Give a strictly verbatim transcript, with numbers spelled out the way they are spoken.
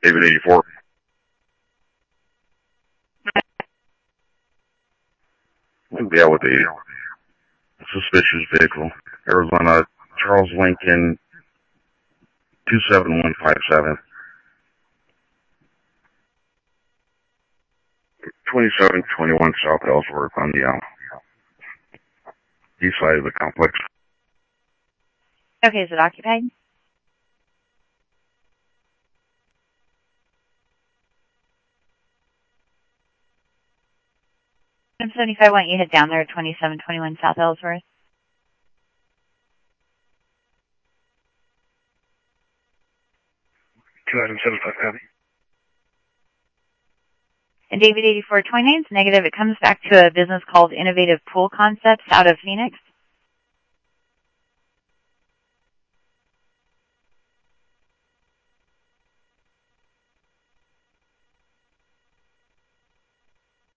David eighty-four. Yeah, with a suspicious vehicle. Arizona, Charles Lincoln, two seven one five seven. twenty-seven twenty-one South Ellsworth on the uh, east side of the complex. Okay, is it occupied? M seventy-five, why don't you head down there at twenty-seven twenty-one South Ellsworth? two item seventy-five, copy. And David eighty-four twenty-nine is negative. It comes back to a business called Innovative Pool Concepts out of Phoenix.